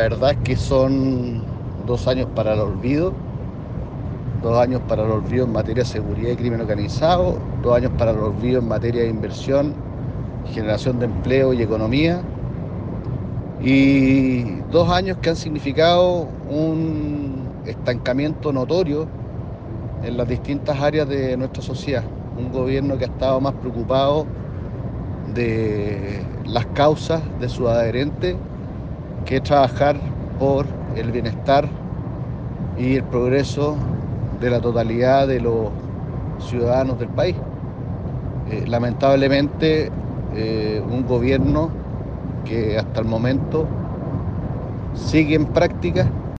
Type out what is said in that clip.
verdad es que son 2 años para el olvido, 2 años para el olvido en materia de seguridad y crimen organizado, 2 años para el olvido en materia de inversión, generación de empleo y economía, y 2 años que han significado un estancamiento notorio en las distintas áreas de nuestra sociedad. Un gobierno que ha estado más preocupado de las causas de sus adherentes que trabajar por el bienestar y el progreso de la totalidad de los ciudadanos del país. Lamentablemente, un gobierno que hasta el momento sigue en práctica